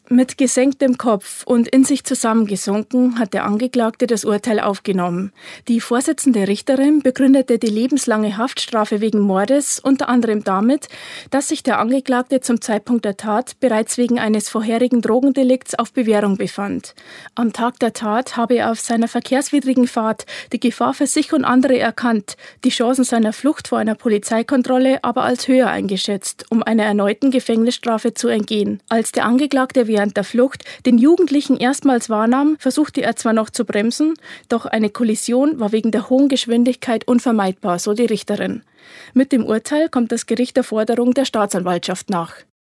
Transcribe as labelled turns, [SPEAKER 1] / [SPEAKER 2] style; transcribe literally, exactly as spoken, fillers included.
[SPEAKER 1] Mit gesenktem Kopf und in sich zusammengesunken hat der Angeklagte das Urteil aufgenommen. Die Vorsitzende Richterin begründete die lebenslange Haftstrafe wegen Mordes unter anderem damit, dass sich der Angeklagte zum Zeitpunkt der Tat bereits wegen eines vorherigen Drogendelikts auf Bewährung befand. Am Tag der Tat habe er auf seiner verkehrswidrigen Fahrt die Gefahr für sich und andere erkannt, die Chancen seiner Flucht vor einer Polizeikontrolle aber als höher eingeschätzt, um einer erneuten Gefängnisstrafe zu entgehen. Als der Angeklagte während der Flucht den Jugendlichen erstmals wahrnahm, versuchte er zwar noch zu bremsen, doch eine Kollision war wegen der hohen Geschwindigkeit unvermeidbar, so die Richterin. Mit dem Urteil kommt das Gericht der Forderung der Staatsanwaltschaft nach.